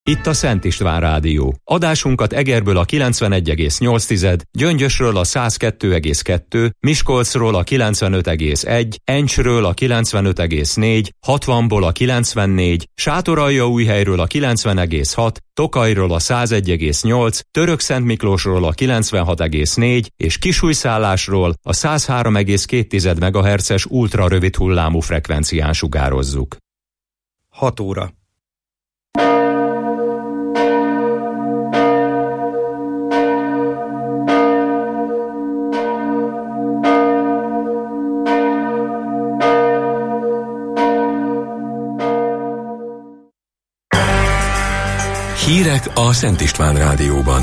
Itt a Szent István Rádió. Adásunkat Egerből a 91,8, Gyöngyösről a 102,2, Miskolcról a 95,1, Encsről a 95,4, 60-ból a 94, Sátoraljaújhelyről a 90,6, Tokajról a 101,8, Törökszentmiklósról a 96,4 és Kisújszállásról a 103,2 MHz-es ultrarövid hullámú frekvencián sugározzuk. 6 óra. Hírek a Szent István Rádióban.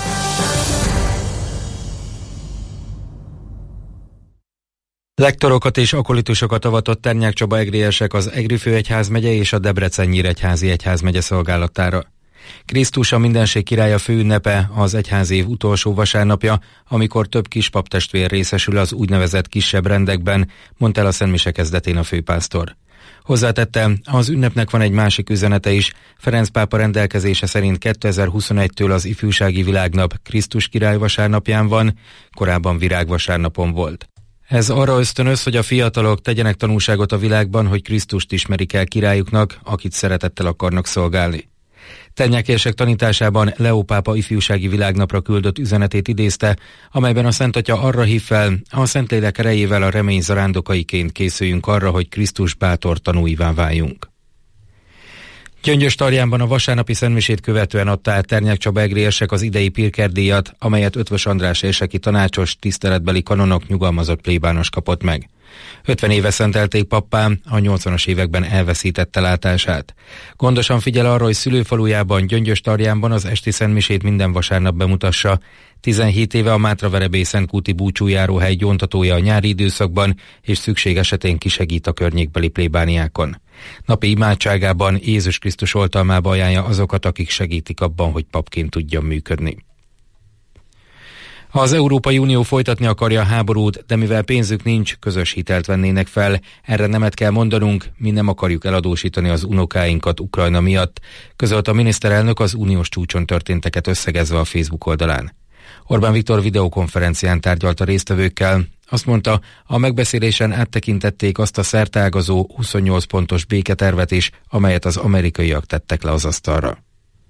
Lektorokat és akolitusokat avatott Ternyák Csaba egriesek az Egri főegyházmegye és a Debrecen-Nyíregyházi egyházmegye szolgálatára. Krisztus a mindenség királya főünnepe az egyházi év utolsó vasárnapja, amikor több kispap testvér részesül az úgynevezett kisebb rendekben, mondta el a szentmise kezdetén a főpásztor. Hozzátette, az ünnepnek van egy másik üzenete is. Ferenc pápa rendelkezése szerint 2021-től az ifjúsági világnap Krisztus király vasárnapján van, korábban virágvasárnapon volt. Ez arra ösztönöz, hogy a fiatalok tegyenek tanúságot a világban, hogy Krisztust ismerik el királyuknak, akit szeretettel akarnak szolgálni. Ternyákérsek tanításában Leó pápa ifjúsági világnapra küldött üzenetét idézte, amelyben a Szent Atya arra hív fel, a Szentlélek erejével a remény zarándokaiként készüljünk arra, hogy Krisztus bátor tanúivá váljunk. Gyöngyös-Tarjánban a vasárnapi szentmisét követően adta át Ternyák Csaba egriesek az idei Pirker-díjat, amelyet Ötvös András érseki tanácsos, tiszteletbeli kanonok, nyugalmazott plébános kapott meg. 50 éve szentelték pappá, a 80-as években elveszítette látását. Gondosan figyel arra, hogy szülőfalujában, Gyöngyös-Tarjánban az esti szentmisét minden vasárnap bemutassa. 17 éve a Mátraverebély-Szentkúti búcsújáróhely gyóntatója a nyári időszakban, és szükség esetén kisegít a környékbeli plébániákon. Napi imádságában Jézus Krisztus oltalmába ajánlja azokat, akik segítik abban, hogy papként tudjon működni. Az Európai Unió folytatni akarja a háborút, de mivel pénzük nincs, közös hitelt vennének fel. Erre nemet kell mondanunk, mi nem akarjuk eladósítani az unokáinkat Ukrajna miatt, közölt a miniszterelnök az uniós csúcson történteket összegezve a Facebook oldalán. Orbán Viktor videokonferencián tárgyalt a résztvevőkkel. Azt mondta, a megbeszélésen áttekintették azt a szerteágazó 28 pontos béketervet is, amelyet az amerikaiak tettek le az asztalra.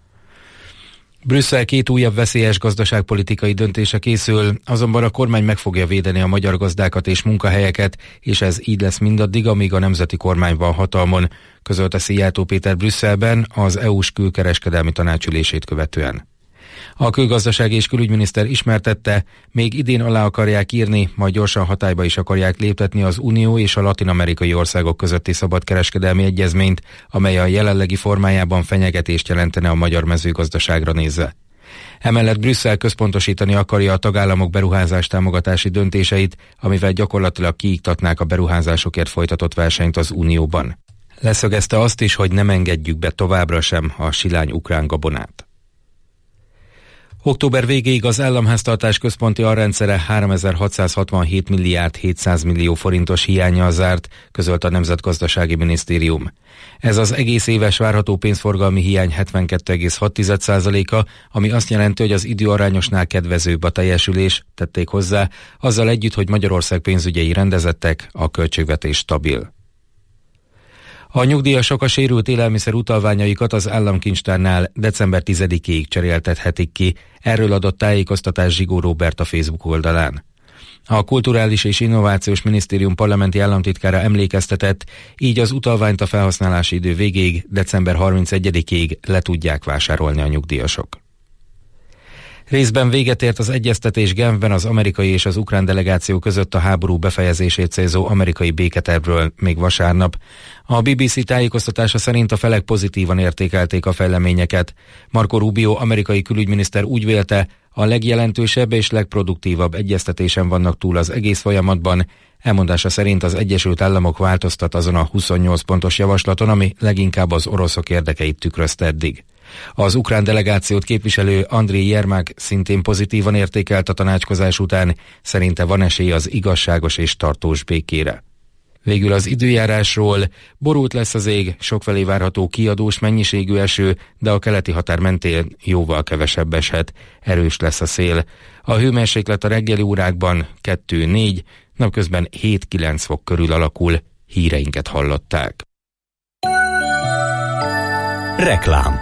Brüsszel 2 újabb veszélyes gazdaságpolitikai döntése készül, azonban a kormány meg fogja védeni a magyar gazdákat és munkahelyeket, és ez így lesz mindaddig, amíg a nemzeti kormány van hatalmon, közölte Szijjártó Péter Brüsszelben az EU-s külkereskedelmi tanácsülését követően. A külgazdasági és külügyminiszter ismertette, még idén alá akarják írni, majd gyorsan hatályba is akarják léptetni az Unió és a latin-amerikai országok közötti szabadkereskedelmi egyezményt, amely a jelenlegi formájában fenyegetést jelentene a magyar mezőgazdaságra nézve. Emellett Brüsszel központosítani akarja a tagállamok beruházás támogatási döntéseit, amivel gyakorlatilag kiiktatnák a beruházásokért folytatott versenyt az Unióban. Leszögezte azt is, hogy nem engedjük be továbbra sem a silány ukrán gabonát. Október végéig az államháztartás központi alrendszere 3667 milliárd 700 millió forintos hiánnyal zárt, közölt a Nemzetgazdasági Minisztérium. Ez az egész éves várható pénzforgalmi hiány 72,6%-a, ami azt jelenti, hogy az időarányosnál kedvezőbb a teljesülés, tették hozzá, azzal együtt, hogy Magyarország pénzügyei rendezettek, a költségvetés stabil. A nyugdíjasok a sérült élelmiszer utalványaikat az államkincstárnál december 10-ig cseréltethetik ki, erről adott tájékoztatást Zsigó Róbert a Facebook oldalán. A Kulturális és Innovációs Minisztérium parlamenti államtitkára emlékeztetett, így az utalványt a felhasználási idő végéig, december 31-ig le tudják vásárolni a nyugdíjasok. Részben véget ért az egyeztetés Genfben az amerikai és az ukrán delegáció között a háború befejezését célzó amerikai béketervről még vasárnap. A BBC tájékoztatása szerint a felek pozitívan értékelték a fejleményeket. Marco Rubio amerikai külügyminiszter úgy vélte, a legjelentősebb és legproduktívabb egyeztetésen vannak túl az egész folyamatban. Elmondása szerint az Egyesült Államok változtat azon a 28 pontos javaslaton, ami leginkább az oroszok érdekeit tükrözte eddig. Az ukrán delegációt képviselő Andriy Jermak szintén pozitívan értékelt a tanácskozás után, szerinte van esély az igazságos és tartós békére. Végül az időjárásról: borult lesz az ég, sokfelé várható kiadós mennyiségű eső, de a keleti határ mentén jóval kevesebb eshet. Erős lesz a szél. A hőmérséklet a reggeli órákban 2-4, napközben 7-9 fok körül alakul. Híreinket hallották. Reklám.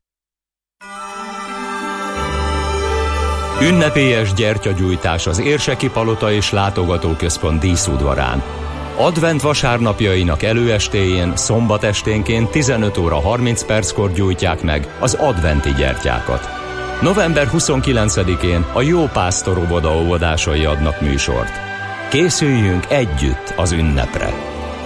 Ünnepélyes gyertyagyújtás az Érseki Palota és Látogatóközpont díszudvarán. Advent vasárnapjainak előestéjén, szombat esténként 15 óra 30 perckor gyújtják meg az adventi gyertyákat. November 29-én a Jó Pásztor óvoda óvodásai adnak műsort. Készüljünk együtt az ünnepre!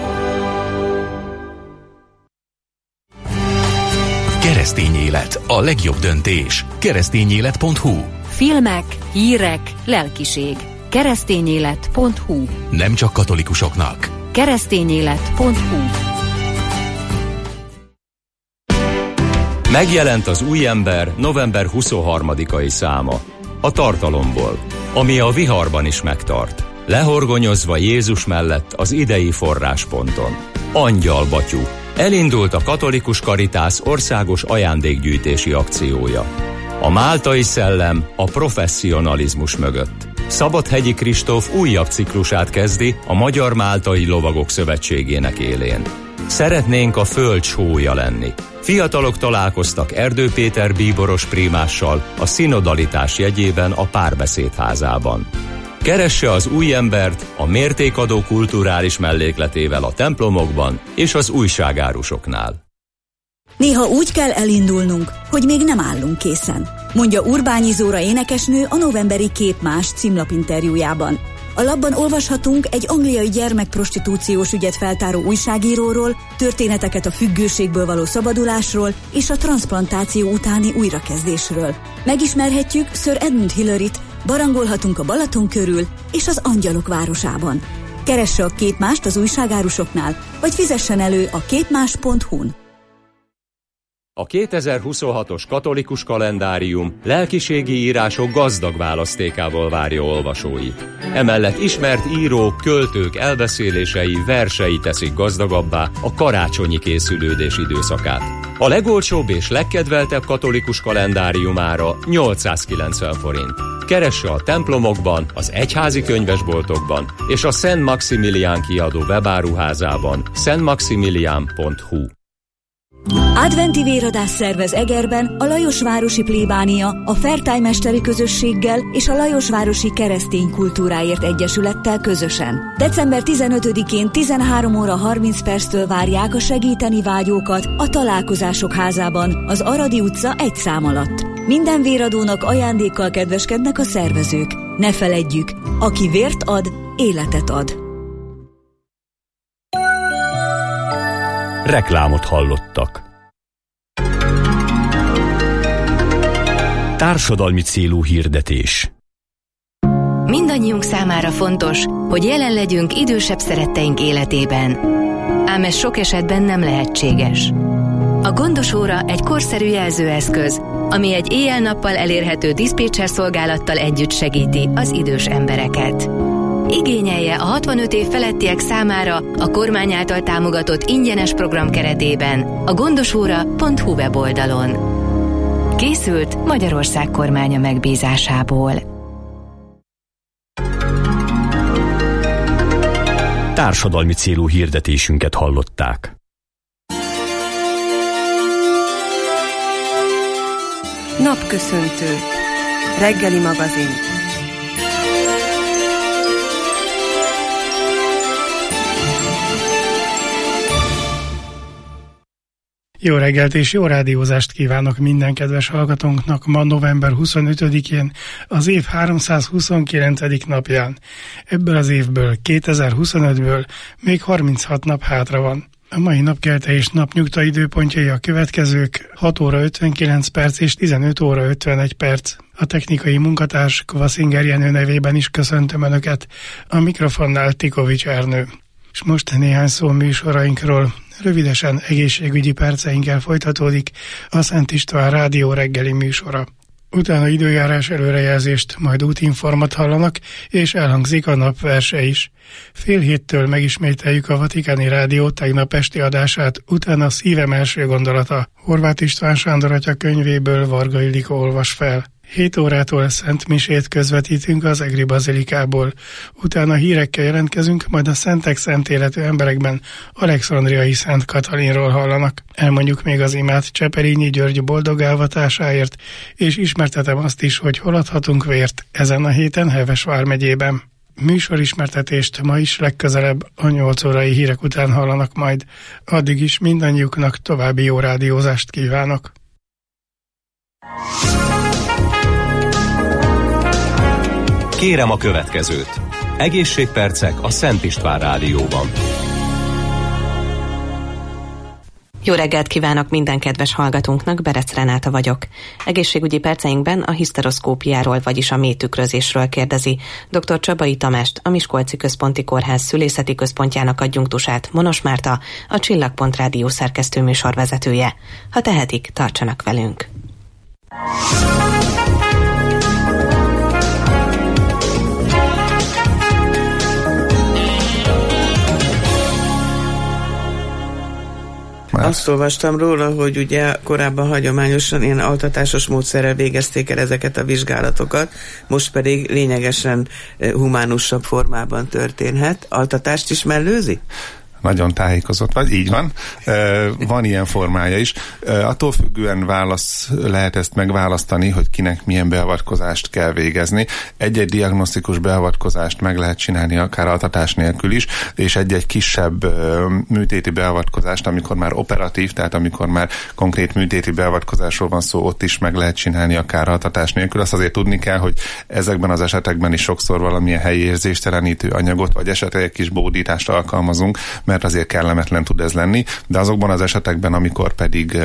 Keresztény élet, a legjobb döntés. Keresztényélet.hu. Filmek, hírek, lelkiség. Keresztényélet.hu. Nem csak katolikusoknak. Keresztényélet.hu. Megjelent az Új ember november 23-ai száma. A tartalomból, ami a viharban is megtart. Lehorgonyozva Jézus mellett az idei forrásponton. Angyalbatyú. Elindult a Katolikus Karitász országos ajándékgyűjtési akciója. A máltai szellem a professzionalizmus mögött. Szabadhegyi Kristóf újabb ciklusát kezdi a Magyar Máltai Lovagok Szövetségének élén. Szeretnénk a föld sója lenni. Fiatalok találkoztak Erdő Péter bíboros prímással a szinodalitás jegyében a Párbeszédházában. Keresse az Új embert a mértékadó kulturális mellékletével a templomokban és az újságárusoknál. Néha úgy kell elindulnunk, hogy még nem állunk készen, mondja Urbányi Zóra énekesnő a novemberi Képmás címlapinterjújában. A lapban olvashatunk egy angliai gyermekprostitúciós ügyet feltáró újságíróról, történeteket a függőségből való szabadulásról és a transzplantáció utáni újrakezdésről. Megismerhetjük Sir Edmund Hillaryt, barangolhatunk a Balaton körül és az Angyalok városában. Keresse a Képmást az újságárusoknál, vagy fizessen elő a képmás.hu-n. A 2026-os katolikus kalendárium lelkiségi írások gazdag választékával várja olvasóit. Emellett ismert írók, költők elbeszélései, versei teszik gazdagabbá a karácsonyi készülődés időszakát. A legolcsóbb és legkedveltebb katolikus kalendáriumára 890 forint. Keresse a templomokban, az egyházi könyvesboltokban és a Szent Maximilián kiadó webáruházában szentmaximilián.hu. Adventi véradás szervez Egerben a Lajosvárosi Plébánia, a Fairtime mesteri közösséggel és a Lajosvárosi Keresztény Kultúráért Egyesülettel közösen. December 15-én 13 óra 30 perctől várják a segíteni vágyókat a Találkozások házában, az Aradi utca 1 szám alatt. Minden véradónak ajándékkal kedveskednek a szervezők. Ne feledjük, aki vért ad, életet ad. Reklámot hallottak. Társadalmi célú hirdetés. Mindannyiunk számára fontos, hogy jelen legyünk idősebb szeretteink életében. Ám ez sok esetben nem lehetséges. A gondos óra egy korszerű jelzőeszköz, ami egy éjjel-nappal elérhető diszpécser szolgálattal együtt segíti az idős embereket. Igényelje a 65 év felettiek számára a kormány által támogatott ingyenes program keretében a gondosóra.hu weboldalon. Készült Magyarország kormánya megbízásából. Társadalmi célú hirdetésünket hallották. Napköszöntő. Reggeli magazin. Jó reggelt és jó rádiózást kívánok minden kedves hallgatónknak ma november 25-én, az év 329. napján. Ebből az évből, 2025-ből még 36 nap hátra van. A mai napkelte és napnyugta időpontjai a következők: 6 óra 59 perc és 15 óra 51 perc. A technikai munkatárs Kvaszinger Jenő nevében is köszöntöm Önöket, a mikrofonnál Tikovics Ernő. És most néhány szó műsorainkról. Rövidesen egészségügyi perceinkkel folytatódik a Szent István Rádió reggeli műsora. Utána időjárás előrejelzést, majd útinformat hallanak, és elhangzik a napverse is. 6:30 megismételjük a Vatikáni Rádió tegnap esti adását, utána Szívem első gondolata. Horváth István Sándor atya könyvéből Varga Ildikó olvas fel. 7 órától Szent Misét közvetítünk az Egri Bazilikából. Utána hírekkel jelentkezünk, majd a szentek szent életű emberekben Alexandriai Szent Katalinról hallanak. Elmondjuk még az imát Cseperényi György boldog elvatásáért, és ismertetem azt is, hogy hol adhatunk vért ezen a héten Heves vármegyében. Műsorismertetést ma is legközelebb a 8 órai hírek után hallanak majd. Addig is mindannyiuknak további jó rádiózást kívánok. Kérem a következőt. Egészségpercek a Szent István Rádióban. Jó reggelt kívánok minden kedves hallgatónknak, Berec Renáta vagyok. Egészségügyi perceinkben a hiszteroszkópiáról, vagyis a méhtükrözésről kérdezi dr. Csabai Tamást, a Miskolci Központi Kórház szülészeti központjának adjunktusát, Monos Márta, a Csillagpont Rádió szerkesztő műsorvezetője. Ha tehetik, tartsanak velünk! Azt olvastam róla, hogy ugye korábban hagyományosan ilyen altatásos módszerrel végezték el ezeket a vizsgálatokat, most pedig lényegesen humánusabb formában történhet. Altatást is mellőzi? Nagyon tájékozott vagy, így van. Van ilyen formája is. Attól függően lehet ezt megválasztani, hogy kinek milyen beavatkozást kell végezni. Egy-egy diagnosztikus beavatkozást meg lehet csinálni akár altatás nélkül is, és egy-egy kisebb műtéti beavatkozást, amikor már operatív, tehát amikor már konkrét műtéti beavatkozásról van szó, ott is meg lehet csinálni akár altatás nélkül. Azt azért tudni kell, hogy ezekben az esetekben is sokszor valamilyen helyi érzéstelenítő anyagot, vagy esetleg egy kis bódítást alkalmazunk, mert azért kellemetlen tud ez lenni, de azokban az esetekben, amikor pedig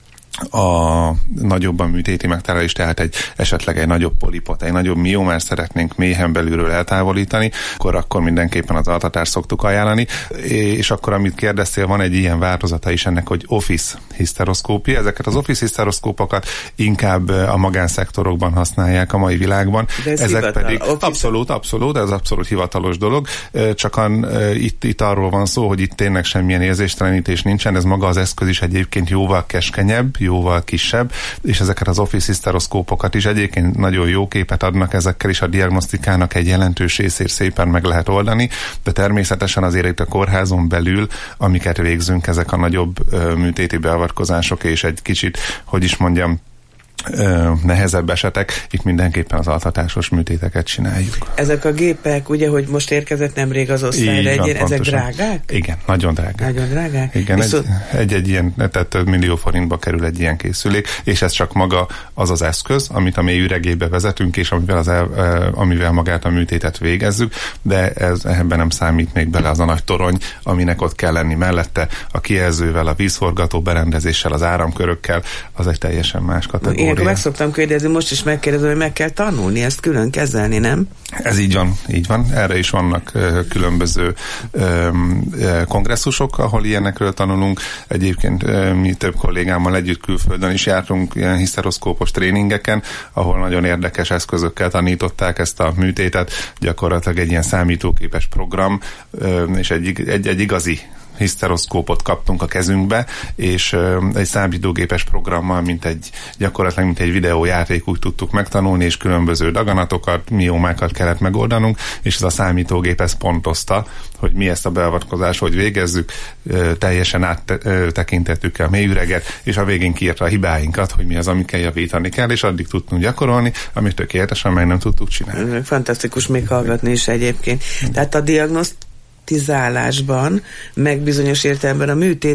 a nagyobb a műtéti megterelés, tehát esetleg egy nagyobb polipot, egy nagyobb miomát szeretnénk méhen belülről eltávolítani, akkor mindenképpen az altatást szoktuk ajánlani, és akkor, amit kérdeztél, van egy ilyen változata is ennek, hogy office hiszteroszkópia. Ezeket az office hiszteroszkópokat inkább a magánszektorokban használják a mai világban. Ezek pedig abszolút, ez abszolút hivatalos dolog, csak itt arról van szó, hogy itt tényleg semmilyen érzéstelenítés nincsen, ez maga az eszköz is egyébként jóval keskenyebb, jóval kisebb, és ezeket az office hiszteroszkópokat is egyébként nagyon jó képet adnak, ezekkel is a diagnosztikának egy jelentős részét szépen meg lehet oldani, de természetesen azért itt a kórházon belül, amiket végzünk, ezek a nagyobb műtéti beavatkozások, és egy kicsit, hogy is mondjam, nehezebb esetek, itt mindenképpen az altatásos műtéteket csináljuk. Ezek a gépek, ugye, hogy most érkezett nemrég az osztályra, ezek drágák? Igen, nagyon drágák. Nagyon drágák? Igen, egy ilyen, tehát több millió forintba kerül egy ilyen készülék, és ez csak maga az eszköz, amit a mély üregébe vezetünk, és amivel magát a műtétet végezzük, de ebben nem számít még bele az a nagy torony, aminek ott kell lenni mellette, a kijelzővel, a vízforgató berendezéssel, az áramkörökkel, az egy teljesen más kategória. Ilyenkor meg szoktam kérdezni, most is megkérdezem, hogy meg kell tanulni, ezt külön kezelni, nem? Ez így van. Erre is vannak különböző kongresszusok, ahol ilyenekről tanulunk. Egyébként mi több kollégámmal együtt külföldön is jártunk ilyen hiszteroszkópos tréningeken, ahol nagyon érdekes eszközökkel tanították ezt a műtétet. Gyakorlatilag egy ilyen számítógépes program, és egy igazi hiszteroszkópot kaptunk a kezünkbe, és egy számítógépes programmal, gyakorlatilag mint egy videójáték úgy tudtuk megtanulni, és különböző daganatokat, miomákat kellett megoldanunk, és ez a számítógép ezt pontozta, hogy mi ezt a beavatkozást, hogy végezzük, teljesen áttekintettük a mélyüreget, és a végén kiírta a hibáinkat, hogy mi az, amikkel javítani kell, és addig tudtunk gyakorolni, amit tökéletesen meg nem tudtuk csinálni. Fantasztikus még hallgatni is egyébként. Tehát a diagnosztizálásban, meg bizonyos értelemben a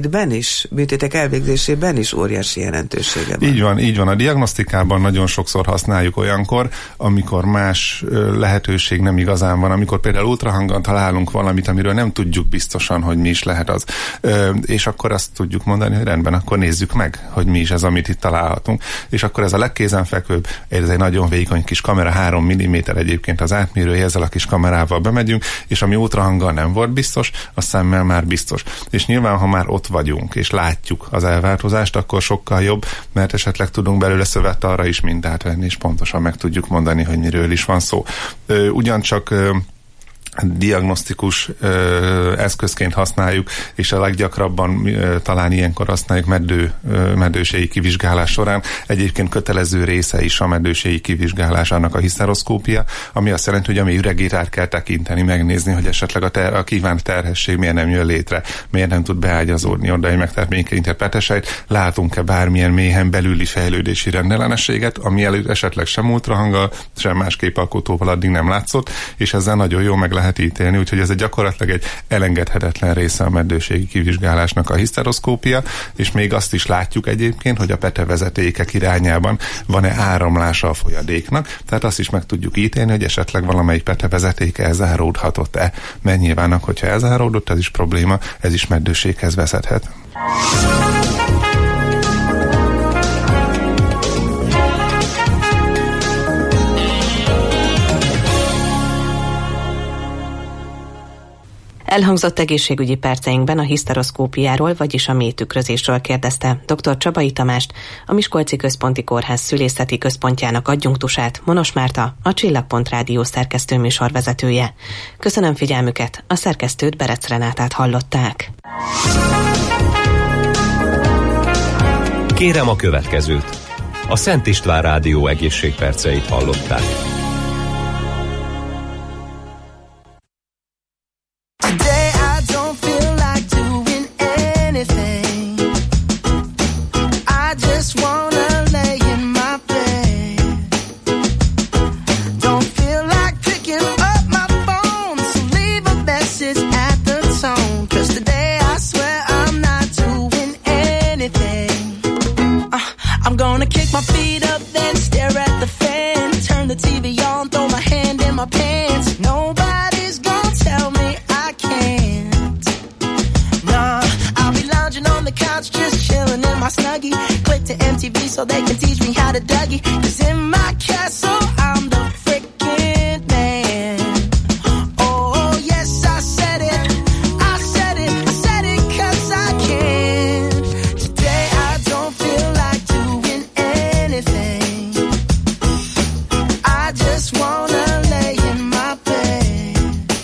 műtétek elvégzésében is óriási jelentősége van. Így van. A diagnosztikában nagyon sokszor használjuk olyankor, amikor más lehetőség nem igazán van, amikor például ultrahangon találunk valamit, amiről nem tudjuk biztosan, hogy mi is lehet az. És akkor azt tudjuk mondani, hogy rendben, akkor nézzük meg, hogy mi is ez, amit itt találhatunk. És akkor ez a legkézenfekvőbb, ez egy nagyon vékony kis kamera, 3 mm egyébként az átmérője, ezzel a kis kamerával bemegyünk, és ami ultrahanggal nem volt, volt biztos, a szemmel már biztos. És nyilván, ha már ott vagyunk, és látjuk az elváltozást, akkor sokkal jobb, mert esetleg tudunk belőle szövet arra is mintát venni, és pontosan meg tudjuk mondani, hogy miről is van szó. Ugyancsak diagnosztikus eszközként használjuk, és a leggyakrabban talán ilyenkor használjuk meddőségi kivizsgálás során. Egyébként kötelező része is a meddőségi kivizsgálásának a hiszteroszkópia, ami azt jelenti, hogy a mi üregét át kell tekinteni, megnézni, hogy esetleg a kívánt terhesség miért nem jön létre, miért nem tud beágyazódni oda egy megtermékenyített petesejt, látunk-e bármilyen méhen belüli fejlődési rendellenességet, ami előtt esetleg sem ultrahanggal, sem más képalkotóval addig nem látszott, és ezzel nagyon jó meg lehet ítélni, úgyhogy ez gyakorlatilag egy elengedhetetlen része a meddőségi kivizsgálásnak a hiszteroszkópia, és még azt is látjuk egyébként, hogy a petevezetékek irányában van-e áramlása a folyadéknak, tehát azt is meg tudjuk ítélni, hogy esetleg valamelyik petevezetéke elzáródhatott-e, mert nyilván, hogyha elzáródott, ez is probléma, ez is meddőséghez vezethet. Elhangzott egészségügyi perceinkben a hiszteroszkópiáról, vagyis a mélytükrözésről kérdezte dr. Csabai Tamást, a Miskolci Központi Kórház szülészeti központjának adjunktusát, Monos Márta, a Csillagpont Rádió szerkesztő műsorvezetője. Köszönöm figyelmüket, a szerkesztőt, Berec Renátát hallották. Kérem a következőt. A Szent István Rádió egészségperceit hallották. So they can teach me how to Dougie. 'Cause in my castle, I'm the freaking man. Oh, yes, I said it. I said it. I said it 'cause I can. Today I don't feel like doing anything. I just wanna lay in my bed.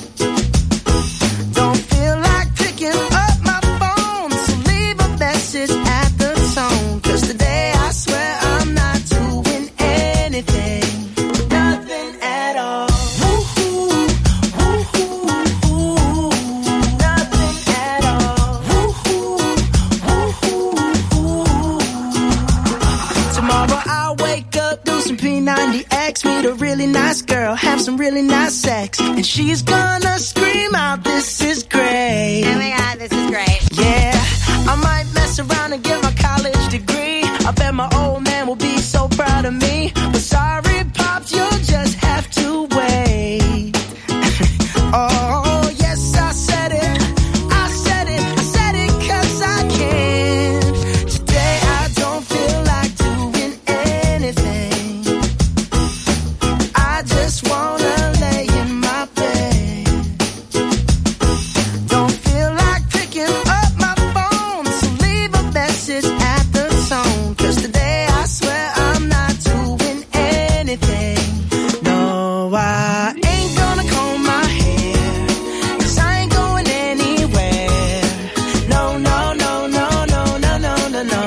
Don't feel like picking up my phone, so leave a message at the tone. 'Cause today I swear I'm not doing anything, nothing at all. Woo-hoo, woo-hoo, woo-hoo, nothing at all. Woo-hoo, woo-hoo, woo-hoo. Tomorrow I'll wake up, do some P90X, meet a really nice girl, have some really nice sex, and she's gonna scream out, "This is great." Oh my God, this is great. Yeah, I might mess around and get my college degree. I bet my old man will be so proud of me. But sorry, Pops, you'll just have to wait. Oh, yes, I said it. I said it. I said it 'cause I can. Today I don't feel like doing anything. I just wanna lay in my bed. Don't feel like picking up my phone, so leave a message at the tone. 'Cause today I swear I'm not doing anything. No, I ain't gonna comb my hair, 'cause I ain't going anywhere. No, no, no, no, no, no, no, no, no.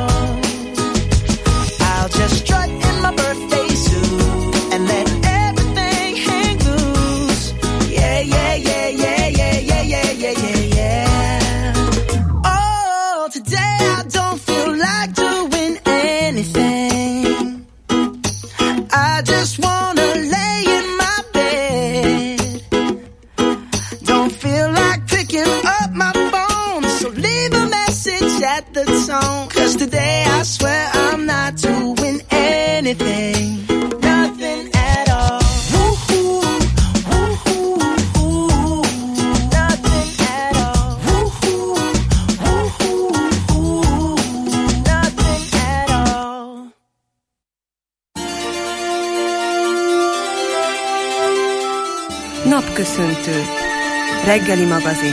I'll just strut in my birthday suit and let everything hang loose. Yeah, yeah, yeah, yeah, yeah, yeah, yeah, yeah, yeah, yeah. Oh, today I don't feel like doing anything. I just wanna lay in my bed. Don't feel like picking up my phone, so leave a message at the tone. 'Cause today I swear I'm not doing anything, nothing at all. Woo-hoo, woo-hoo, woo-hoo, nothing at all. Woo-hoo, woo-hoo, woo-hoo, nothing at all. Napköszöntő. Reggeli magazin.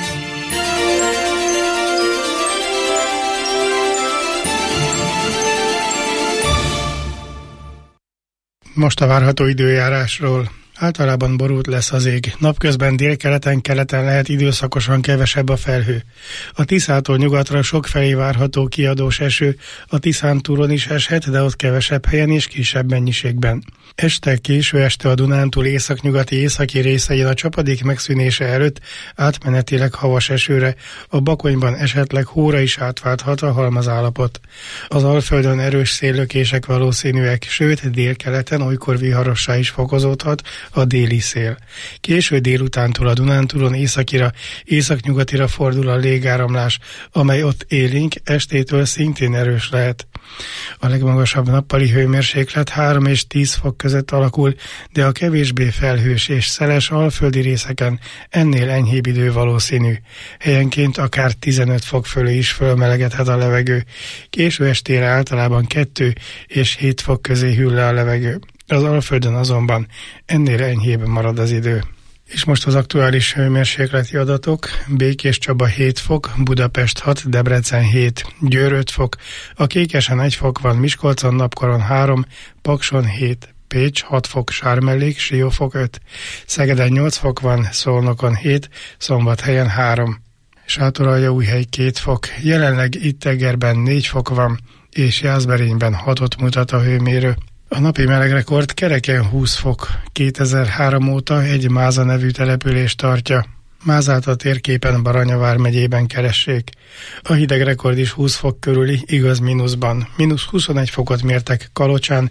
Most a várható időjárásról. Általában borult lesz az ég. Napközben délkeleten-keleten lehet időszakosan kevesebb a felhő. A Tiszától nyugatra sokfelé várható kiadós eső, a Tiszántúlon is eshet, de ott kevesebb helyen és kisebb mennyiségben. Este, késő este a Dunántúl északnyugati északi részein a csapadék megszűnése előtt átmenetileg havas esőre, a Bakonyban esetleg hóra is átválthat a halmazállapot. Az Alföldön erős széllökések valószínűek, sőt délkeleten olykor viharossá is fokozódhat a déli szél. Késő délutántól a Dunántúlon északira, északnyugatira fordul a légáramlás, amely ott élénk, estétől szintén erős lehet. A legmagasabb nappali hőmérséklet 3 és 10 fok között alakul, de a kevésbé felhős és szeles alföldi részeken ennél enyhébb idő valószínű. Helyenként akár 15 fok fölé is fölmelegedhet a levegő. Késő estére általában 2 és 7 fok közé hűl le a levegő. Az Alföldön azonban ennél enyhébb marad az idő. És most az aktuális hőmérsékleti adatok: Békés Csaba 7 fok, Budapest 6, Debrecen 7, Győr 5 fok, a Kékesen 1 fok van, Miskolcon napkoron 3, Pakson 7, Pécs 6 fok, Sármellék, Siófok 5, Szegeden 8 fok van, Szolnokon 7, Szombathelyen 3, Sátoraljaújhely 2 fok, jelenleg itt Egerben 4 fok van, és Jászberényben 6-ot mutat a hőmérő. A napi melegrekord kereken 20 fok. 2003 óta egy Máza nevű település tartja. Mázát a térképen Baranyavár megyében keressék. A hidegrekord is 20 fok körüli, igaz mínuszban. Mínusz 21 fokot mértek Kalocsán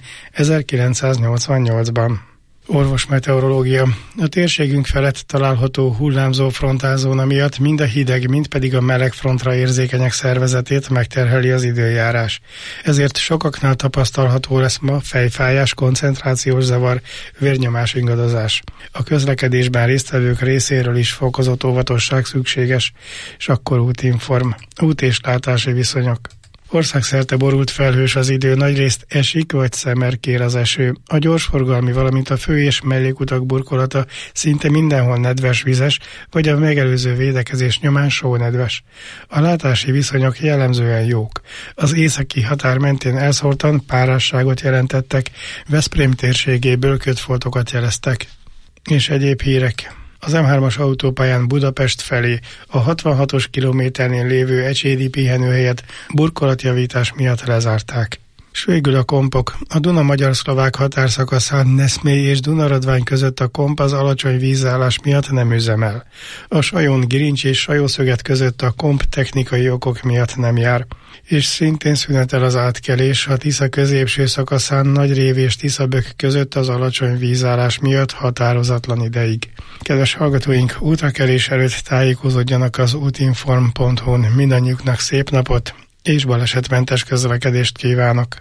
1988-ban. Orvosmeteorológia. A térségünk felett található hullámzó frontálzóna miatt mind a hideg, mind pedig a meleg frontra érzékenyek szervezetét megterheli az időjárás. Ezért sokaknál tapasztalható lesz ma fejfájás, koncentrációs zavar, vérnyomás ingadozás. A közlekedésben résztvevők részéről is fokozott óvatosság szükséges, és akkor útinform. Út- és látási viszonyok. Országszerte borult felhős az idő, nagyrészt esik vagy szemerkér az eső. A gyorsforgalmi, valamint a fő- és mellékutak burkolata szinte mindenhol nedves, vizes, vagy a megelőző védekezés nyomán sónedves. A látási viszonyok jellemzően jók. Az északi határ mentén elszórtan párásságot jelentettek, Veszprém térségéből kötfoltokat jeleztek. És egyéb hírek. Az M3-as autópályán Budapest felé a 66-os kilométernél lévő Ecsédi pihenőhelyet burkolatjavítás miatt lezárták. S végül a kompok. A Duna-magyar-szlovák határszakaszán Neszmély és Dunaradvány között a komp az alacsony vízállás miatt nem üzemel. A Sajon-Girincs és Sajószöget között a komp technikai okok miatt nem jár. És szintén szünetel az átkelés a Tisza középső szakaszán Nagyrév és Tiszabök között az alacsony vízállás miatt határozatlan ideig. Kedves hallgatóink, útrakelés előtt tájékozódjanak az útinform.hu-n. Mindannyiuknak szép napot és balesetmentes közlekedést kívánok!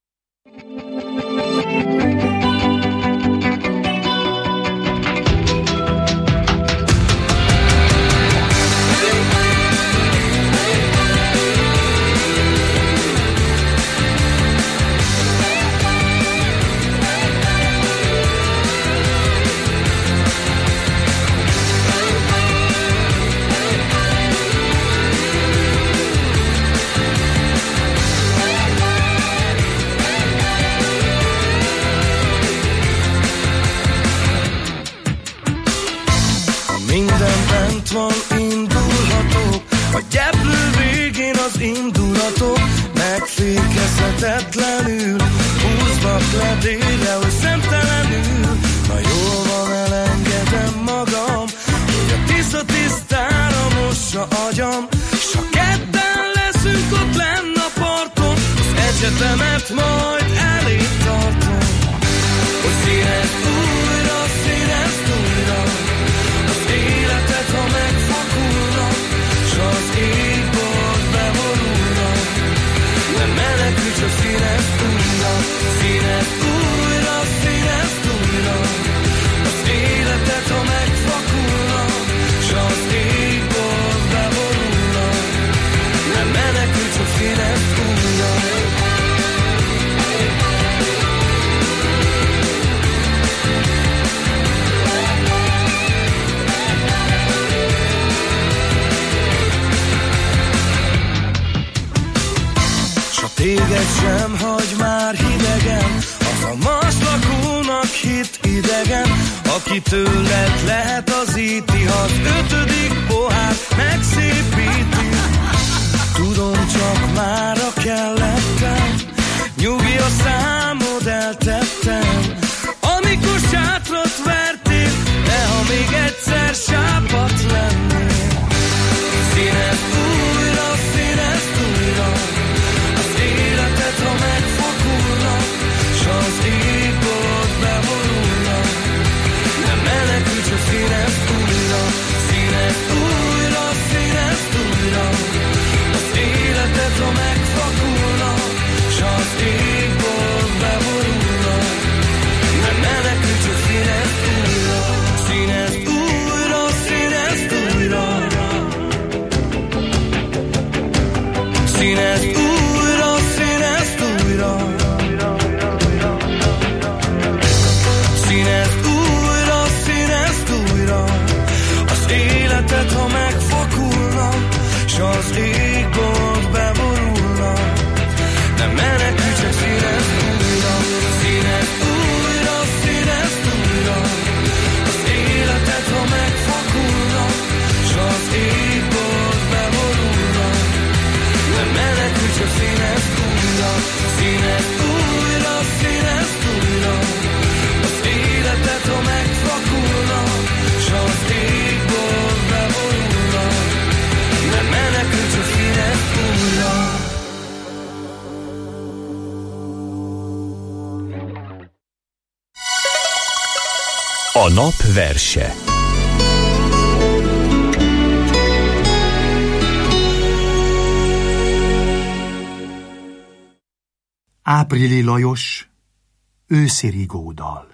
Megfékezhetetlenül húznak le délre, hogy szemtelenül. Na jól van, elengedem magam, hogy a Tisza tisztára mossa agyam. S ha kedden leszünk ott lenn a parton, az egyetemet majd elég tartom. Hogy színezd újra, az életet, ha megfakulna, s az égbolt beborulna. Nem menekülj, csak színezd aki tőled lehet az íti, ha az 5. pohár megszépíti. Tudom, csak mára kellettem, nyugi a számod eltettem. Amikor sátrat vertél, de ha még egyszer sápat lennél. Színezd újra, az életed, ha megfakulna, s az égbolt beborulna. Nem menekülj, csak színezd újra, az életed, ha megfakulna, s az égbolt beborulna. Nem menekülj, csak színezd újra, színezd újra, színezd újra. Színezd újra, színezd újra. Színezd újra, színezd újra. Az életed, ha megfakulna, s az égbolt beborulna. Nem menekülj, csak színezd újra. Színezd újra, színezd újra. Az életed, ha megfakulna, s az égbolt beborulna. Nem menekülj, csak színezd újra. Színezd újra, színezd újra. Az életed, ha megfakulna, s az égbolt beborulna. Nem menekülj, csak színezd újra. A nap verse. Áprili Lajos őszi rigódal.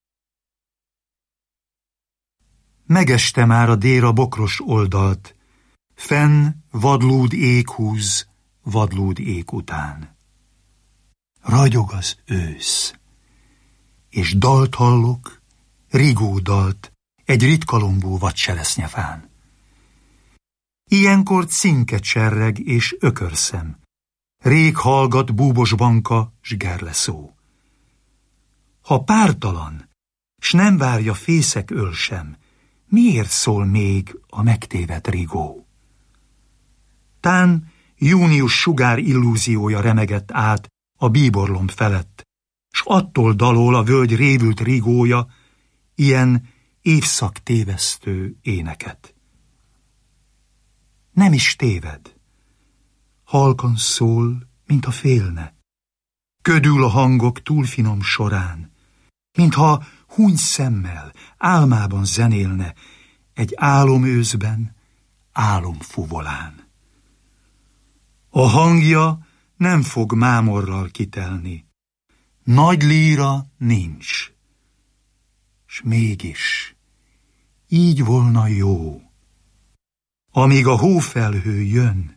Megeste már a déra bokros oldalt, fenn vadlúd ég húz, vadlúd ég után. Ragyog az ősz, és dalt hallok, rigódalt egy ritkalombó vadseresznyefán. Ilyenkor cinke cserreg és ökörszem, rég hallgat búbos banka s gerleszó. Ha pártalan, s nem várja fészek öl sem, miért szól még a megtévedt rigó? Tán június sugár illúziója remegett át a bíborlomb felett, s attól dalol a völgy révült rigója ilyen évszak tévesztő éneket. Nem is téved, halkan szól, mint a félne, ködül a hangok túl finom során, mintha huny szemmel, álmában zenélne, egy álomőzben, álomfuvolán. A hangja nem fog mámorral kitelni, nagy líra nincs, s mégis így volna jó, amíg a hófelhő jön,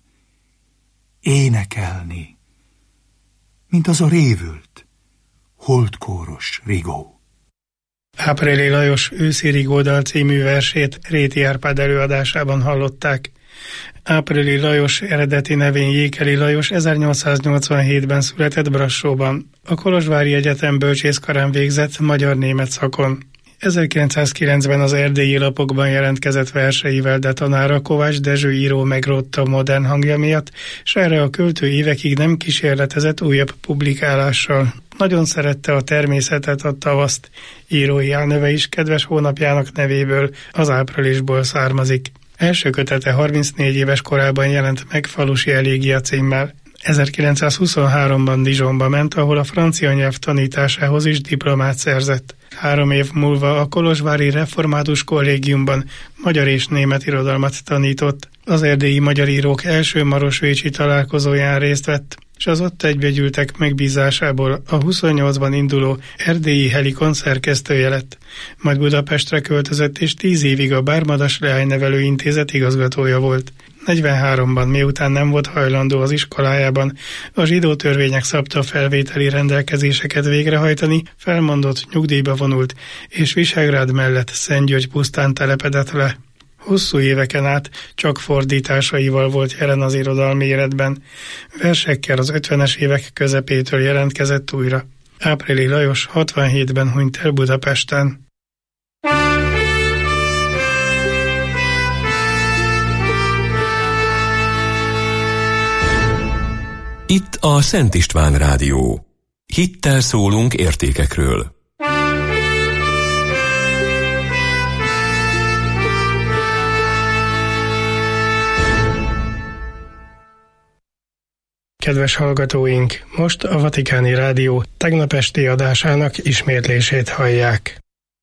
énekelni, mint az a révült, holdkóros rigó. Áprili Lajos őszi rigódal című versét Réti Árpád előadásában hallották. Áprili Lajos eredeti nevén Jékeli Lajos 1887-ben született Brassóban. A Kolozsvári Egyetem bölcsészkarán végzett magyar-német szakon. 1909-ben az erdélyi lapokban jelentkezett verseivel, de tanára Kovács Dezső író megrótta modern hangja miatt, s erre a költő évekig nem kísérletezett újabb publikálással. Nagyon szerette a természetet, a tavaszt, írói álneve is kedves hónapjának nevéből, az áprilisból származik. Első kötete 34 éves korában jelent meg Falusi elégia címmel. 1923-ban Dijonba ment, ahol a francia nyelv tanításához is diplomát szerzett. 3 év múlva a kolozsvári református kollégiumban magyar és német irodalmat tanított. Az erdélyi magyar írók első marosvécsi találkozóján részt vett, és az ott egybegyűltek megbízásából a 28-ban induló erdélyi Helikon szerkesztője lett. Majd Budapestre költözött, és 10 évig a Bármadas Leánynevelő Intézet igazgatója volt. 43-ban, miután nem volt hajlandó az iskolájában a zsidó törvények szabta felvételi rendelkezéseket végrehajtani, felmondott, nyugdíjba vonult, és Visegrád mellett Szentgyörgy pusztán telepedett le. Hosszú éveken át csak fordításaival volt jelen az irodalmi életben. Versekkel az 50-es évek közepétől jelentkezett újra. Áprili Lajos 67-ben hunyt el Budapesten. Itt a Szent István Rádió. Hittel szólunk értékekről. Kedves hallgatóink, most a Vatikáni Rádió tegnap esti adásának ismétlését hallják.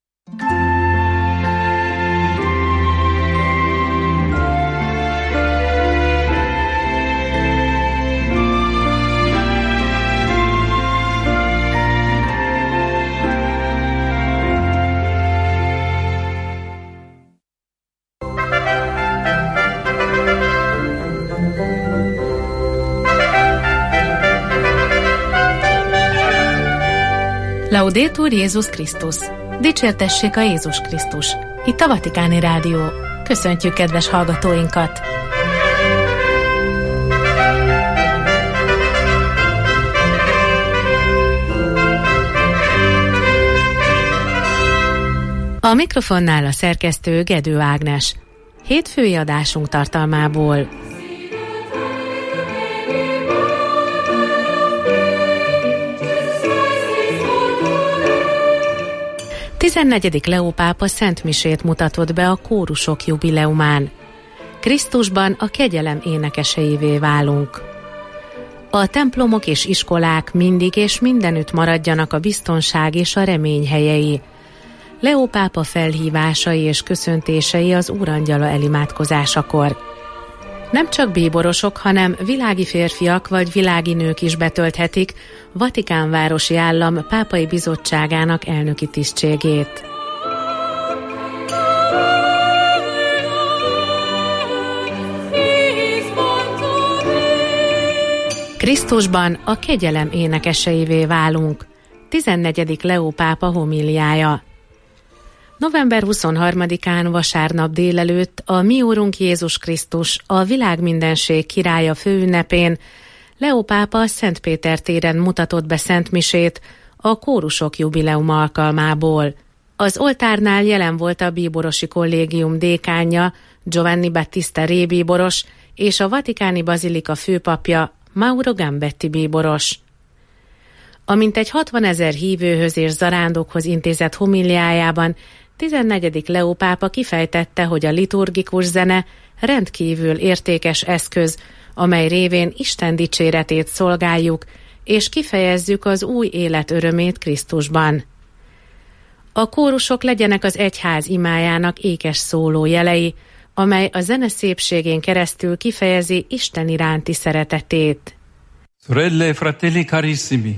Laudetur Jézus Krisztus! Dicsértessék a Jézus Krisztus! Itt a Vatikáni Rádió. Köszöntjük kedves hallgatóinkat! A mikrofonnál a szerkesztő Gedő Ágnes. Hétfői adásunk tartalmából. 14. Leó pápa szentmisét mutatott be a kórusok jubileumán. Krisztusban a kegyelem énekeseivé válunk. A templomok és iskolák mindig és mindenütt maradjanak a biztonság és a remény helyei. Leó pápa felhívásai és köszöntései az Úrangyala elimádkozásakor. Nem csak bíborosok, hanem világi férfiak vagy világi nők is betölthetik Vatikánvárosi Állam pápai bizottságának elnöki tisztségét. Krisztusban a kegyelem énekeseivé válunk. 14. Leó pápa homíliája. November 23-án vasárnap délelőtt a mi Úrunk Jézus Krisztus, a világmindenség királya főünnepén Leó pápa a Szent Péter téren mutatott be szentmisét a kórusok jubileum alkalmából. Az oltárnál jelen volt a bíborosi kollégium dékánja, Giovanni Battista Re bíboros, és a Vatikáni Bazilika főpapja, Mauro Gambetti bíboros. A mintegy 60 000 hívőhöz és zarándokhoz intézett homíliájában 14. Leó pápa kifejtette, hogy a liturgikus zene rendkívül értékes eszköz, amely révén Isten dicséretét szolgáljuk, és kifejezzük az új élet örömét Krisztusban. A kórusok legyenek az egyház imájának ékes szóló jelei, amely a zene szépségén keresztül kifejezi Isten iránti szeretetét. Sorelle e fratelli carissimi,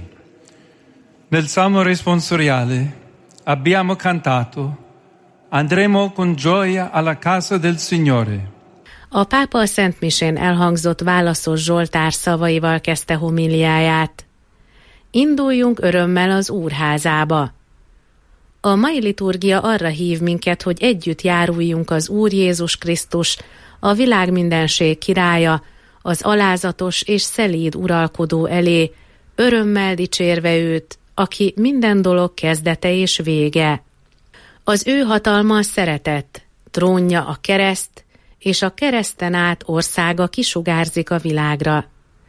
nel Salmo responsoriale abbiamo cantato Andremo con gioia alla casa del Signore. A pápa a szentmisén elhangzott válaszos Zsoltár szavaival kezdte homíliáját. Induljunk örömmel az Úrházába. A mai liturgia arra hív minket, hogy együtt járuljunk az Úr Jézus Krisztus, a világmindenség királya, az alázatos és szelíd uralkodó elé, örömmel dicsérve őt, aki minden dolog kezdete és vége. Az ő hatalma a szeretet, trónja a kereszt, és a kereszten át országa kisugárzik a világra.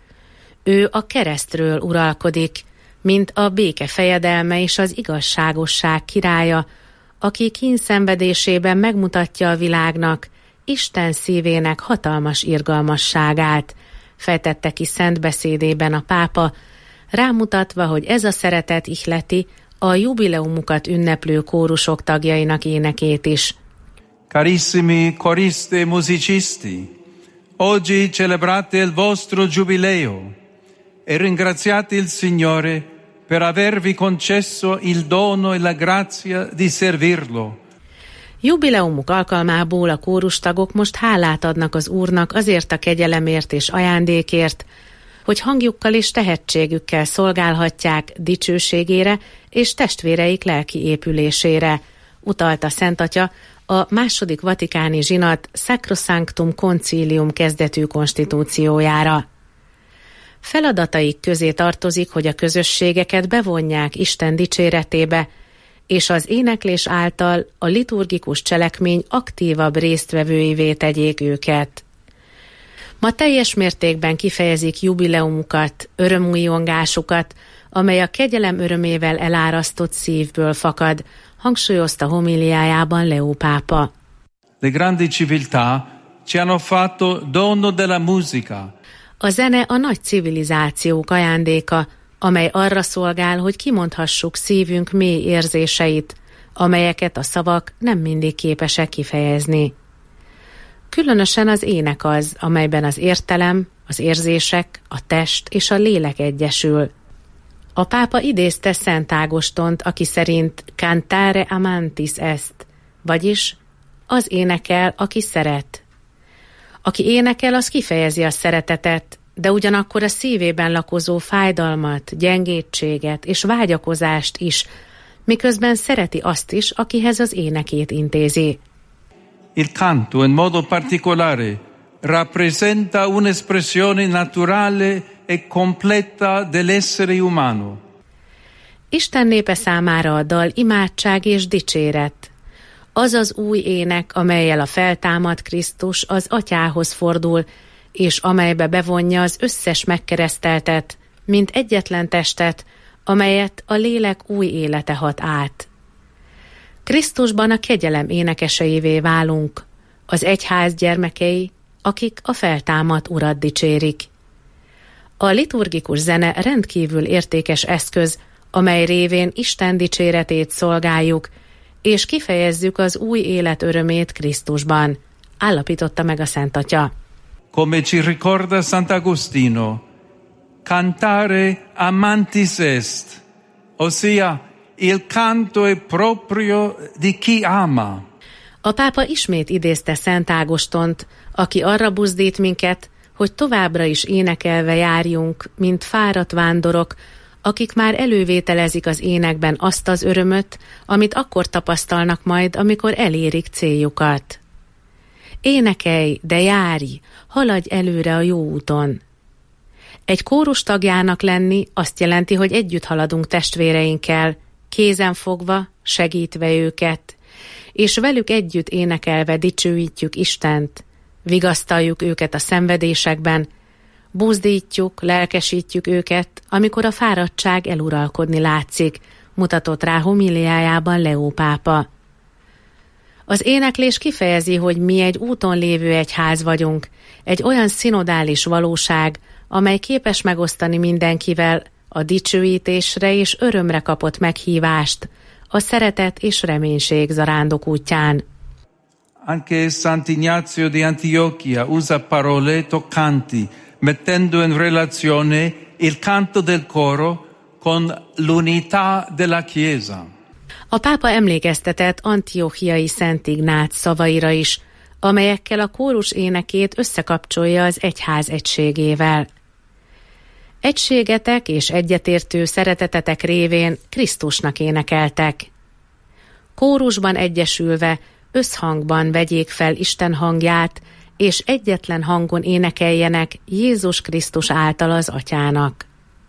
Ő a keresztről uralkodik, mint a béke fejedelme és az igazságosság királya, aki kínszenvedésében megmutatja a világnak Isten szívének hatalmas irgalmasságát, fejtette ki szent beszédében a pápa, rámutatva, hogy ez a szeretet ihleti a jubileumukat ünneplő kórusok tagjainak énekét is. Carissimi coristi e musicisti, oggi celebrate il vostro giubileo e ringraziate il Signore per avervi concesso il dono e la grazia di servirlo. Jubileumuk alkalmából a kórustagok most hálát adnak az Úrnak azért a kegyelemért és ajándékért, hogy hangjukkal és tehetségükkel szolgálhatják dicsőségére és testvéreik lelki épülésére, utalta Szent Atya a második vatikáni zsinat Sacrosanctum Concilium kezdetű konstitúciójára. Feladataik közé tartozik, hogy a közösségeket bevonják Isten dicséretébe, és az éneklés által a liturgikus cselekmény aktívabb résztvevőivé tegyék őket. Ma teljes mértékben kifejezik jubileumukat, örömújongásukat, amely a kegyelem örömével elárasztott szívből fakad, hangsúlyozta homiliájában Leó pápa. Le grandi civiltà ci hanno fatto dono della musica. A zene a nagy civilizációk ajándéka, amely arra szolgál, hogy kimondhassuk szívünk mély érzéseit, amelyeket a szavak nem mindig képesek kifejezni. Különösen az ének az, amelyben az értelem, az érzések, a test és a lélek egyesül. A pápa idézte Szent Ágostont, aki szerint cantare amantis est, vagyis az énekel, aki szeret. Aki énekel, az kifejezi a szeretetet, de ugyanakkor a szívében lakozó fájdalmat, gyengétséget és vágyakozást is, miközben szereti azt is, akihez az énekét intézi. Il canto, in modo particolare, rappresenta un'espressione naturale e completa dell'essere umano. Isten népe számára a dal imádság és dicséret. Az az új ének, amellyel a feltámadt Krisztus az Atyához fordul, és amelybe bevonja az összes megkereszteltet, mint egyetlen testet, amelyet a lélek új élete hat át. Krisztusban a kegyelem énekeseivé válunk, az egyház gyermekei, akik a feltámadt Urat dicsérik. A liturgikus zene rendkívül értékes eszköz, amely révén Isten dicséretét szolgáljuk, és kifejezzük az új élet örömét Krisztusban, állapította meg a Szent Atya. Come ci ricorda Sant'Agostino, cantare amantis est, ossia il canto è proprio di chi ama. A pápa ismét idézte Szent Ágostont, aki arra buzdít minket, hogy továbbra is énekelve járjunk, mint fáradt vándorok, akik már elővételezik az énekben azt az örömöt, amit akkor tapasztalnak majd, amikor elérik céljukat. Énekelj, de járj, haladj előre a jó úton. Egy kórus tagjának lenni azt jelenti, hogy együtt haladunk testvéreinkkel, kézen fogva, segítve őket, és velük együtt énekelve dicsőítjük Istent, vigasztaljuk őket a szenvedésekben, buzdítjuk, lelkesítjük őket, amikor a fáradtság eluralkodni látszik, mutatott rá homiliájában Leó pápa. Az éneklés kifejezi, hogy mi egy úton lévő egyház vagyunk, egy olyan szinodális valóság, amely képes megosztani mindenkivel a dicsőítésre és örömre kapott meghívást, a szeretet és reménység zarándok útján. Anche Sant'Ignazio di Antiochia usa parole toccanti, mettendo in relazione il canto del coro con l'unità della Chiesa. A pápa emlékeztetett antiochiai Szent Ignác szavaira is, amelyekkel a kórus énekét összekapcsolja az egyház egységével. Egységetek és egyetértő szeretetetek révén Krisztusnak énekeltek. Kórusban egyesülve, összhangban vegyék fel Isten hangját, és egyetlen hangon énekeljenek Jézus Krisztus által az Atyának.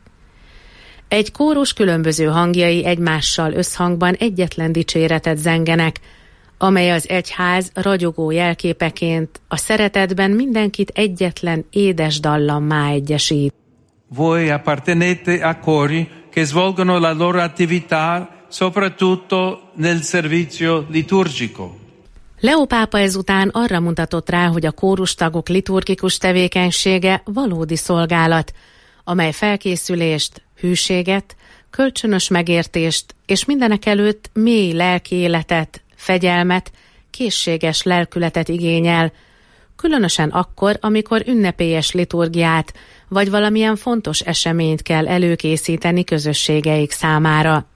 Egy kórus különböző hangjai egymással összhangban egyetlen dicséretet zengenek, amely az egyház ragyogó jelképeként a szeretetben mindenkit egyetlen édes dallammá egyesít. Voi appartenete a cori che svolgono la loro attività soprattutto nel servizio liturgico. Leó pápa ezután arra mutatott rá, hogy a kórustagok liturgikus tevékenysége valódi szolgálat, amely felkészülést, hűséget, kölcsönös megértést és mindenekelőtt mély lelki életet, fegyelmet, készséges lelkületet igényel, különösen akkor, amikor ünnepélyes liturgiát vagy valamilyen fontos eseményt kell előkészíteni közösségeik számára.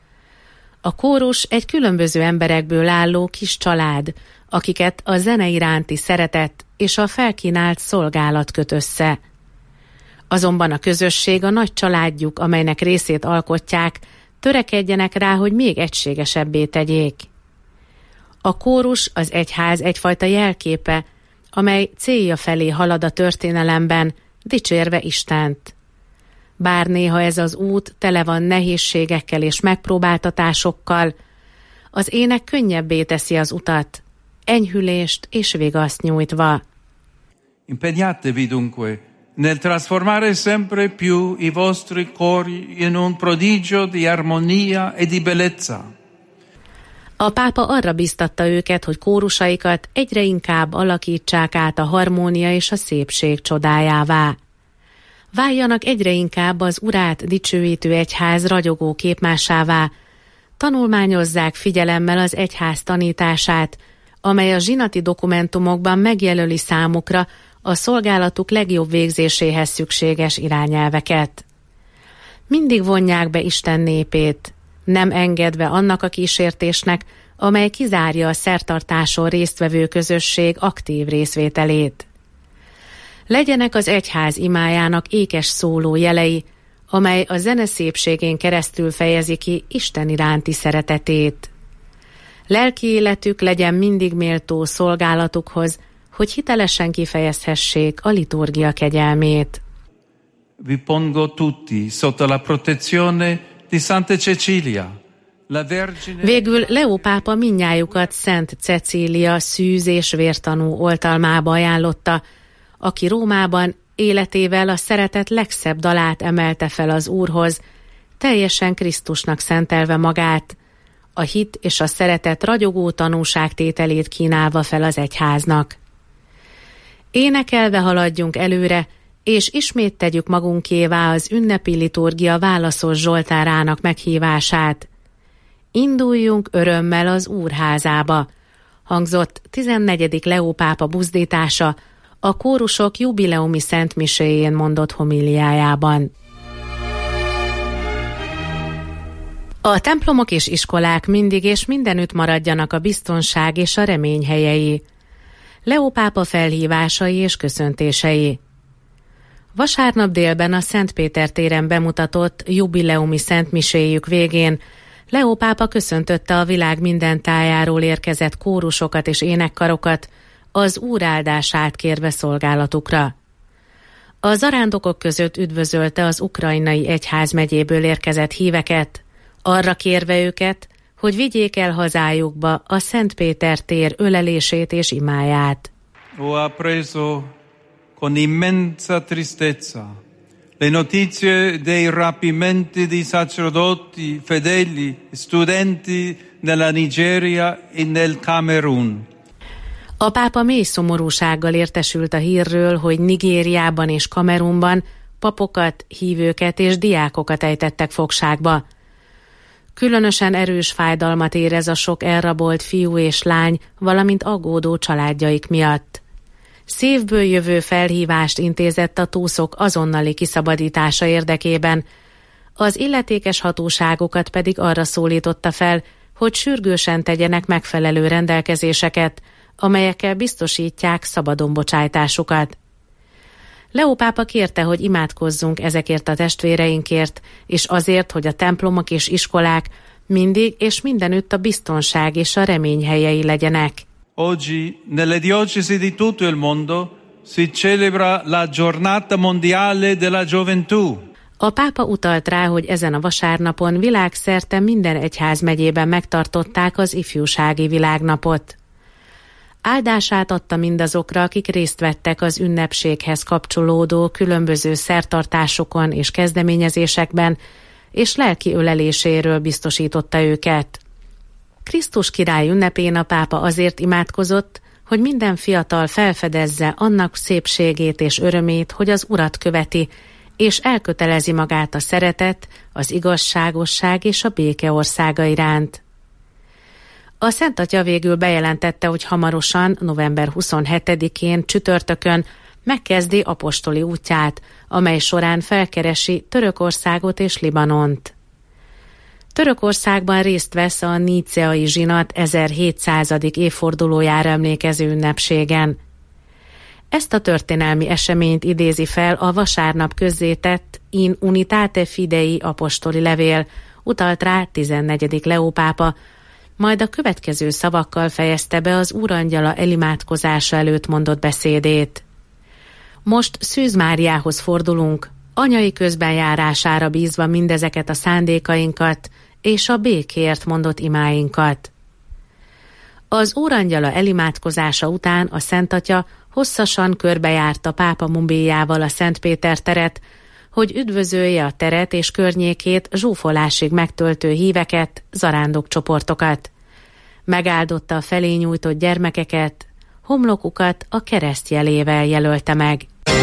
A kórus egy különböző emberekből álló kis család, akiket a zene iránti szeretet és a felkínált szolgálat köt össze. Azonban a közösség a nagy családjuk, amelynek részét alkotják, törekedjenek rá, hogy még egységesebbé tegyék. A kórus az egyház egyfajta jelképe, amely célja felé halad a történelemben, dicsérve Istent. Bár néha ez az út tele van nehézségekkel és megpróbáltatásokkal, Az ének könnyebbé teszi az utat, enyhülést és vigaszt nyújtva. Impegnatevi dunque nel trasformare sempre più i vostri cori in un prodigio di armonia e di bellezza. A pápa arra biztatta őket, hogy kórusaikat egyre inkább alakítsák át a harmónia és a szépség csodájává. Váljanak egyre inkább az urát dicsőítő egyház ragyogó képmásává, tanulmányozzák figyelemmel az egyház tanítását, amely a zsinati dokumentumokban megjelöli számukra a szolgálatuk legjobb végzéséhez szükséges irányelveket. Mindig vonják be Isten népét, nem engedve annak a kísértésnek, amely kizárja a szertartáson résztvevő közösség aktív részvételét. Legyenek az egyház imájának ékes szóló jelei, amely a zene szépségén keresztül fejezi ki Isten iránti szeretetét. Lelki életük legyen mindig méltó szolgálatukhoz, hogy hitelesen kifejezhessék a liturgia kegyelmét. Vi pongo tutti sotto la protezione di Santa Cecilia, la Vergine. Végül Leó pápa mindnyájukat Szent Cecília szűz és vértanú oltalmába ajánlotta, aki Rómában életével a szeretet legszebb dalát emelte fel az Úrhoz, teljesen Krisztusnak szentelve magát, a hit és a szeretet ragyogó tanúságtételét kínálva fel az egyháznak. Énekelve haladjunk előre, és ismét tegyük magunkévá az ünnepi liturgia válaszos zsoltárának meghívását. Induljunk örömmel az Úrházába, hangzott 14. Leó pápa buzdítása a kórusok jubileumi szentmiséjén mondott homiliájában. A templomok és iskolák mindig és mindenütt maradjanak a biztonság és a remény helyei. Leó pápa felhívásai és köszöntései. Vasárnap délben a Szent Péter téren bemutatott jubileumi szentmiséjük végén Leó pápa köszöntötte a világ minden tájáról érkezett kórusokat és énekkarokat, az Úr áldását kérve szolgálatukra. A zarándokok között üdvözölte az ukrajnai egyházmegyéből érkezett híveket, arra kérve őket, hogy vigyék el hazájukba a Szent Péter tér ölelését és imáját. Ho appreso con immensa tristezza le notizie dei rapimenti di sacerdoti, fedeli, studenti nella Nigeria e nel Camerun. A pápa mély szomorúsággal értesült a hírről, hogy Nigériában és Kamerunban papokat, hívőket és diákokat ejtettek fogságba. Különösen erős fájdalmat érez a sok elrabolt fiú és lány, valamint aggódó családjaik miatt. Szívből jövő felhívást intézett a túszok azonnali kiszabadítása érdekében, az illetékes hatóságokat pedig arra szólította fel, hogy sürgősen tegyenek megfelelő rendelkezéseket, amelyekkel biztosítják szabadon bocsájtásukat. Leó pápa kérte, hogy imádkozzunk ezekért a testvéreinkért, és azért, hogy a templomok és iskolák mindig és mindenütt a biztonság és a remény helyei legyenek. Oggi, nelle diocesi di tutto il mondo, si celebra la Giornata Mondiale della Gioventù. A pápa utalt rá, hogy ezen a vasárnapon világszerte minden egyházmegyében megtartották az ifjúsági világnapot. Áldását adta mindazokra, akik részt vettek az ünnepséghez kapcsolódó különböző szertartásokon és kezdeményezésekben, és lelki öleléséről biztosította őket. Krisztus király ünnepén a pápa azért imádkozott, hogy minden fiatal felfedezze annak szépségét és örömét, hogy az Urat követi, és elkötelezi magát a szeretet, az igazságosság és a béke országa iránt. A Szent Atya végül bejelentette, hogy hamarosan, november 27-én csütörtökön megkezdi apostoli útját, amely során felkeresi Törökországot és Libanont. Törökországban részt vesz a níceai zsinat 1700. évfordulójára emlékező ünnepségen. Ezt a történelmi eseményt idézi fel a vasárnap közzétett In Unitate Fidei apostoli levél, utalt rá 14. Leó pápa, majd a következő szavakkal fejezte be az Úrangyala elimádkozása előtt mondott beszédét. Most Szűz Máriához fordulunk, anyai közbenjárására bízva mindezeket a szándékainkat és a békért mondott imáinkat. Az órangyala elimádkozása után a Szentatya hosszasan körbejárta pápa mumbiájával a Szent Péter teret, hogy üdvözölje a teret és környékét zsúfolásig megtöltő híveket, zarándokcsoportokat. Megáldotta a felé nyújtott gyermekeket, homlokukat a kereszt jelével jelölte meg.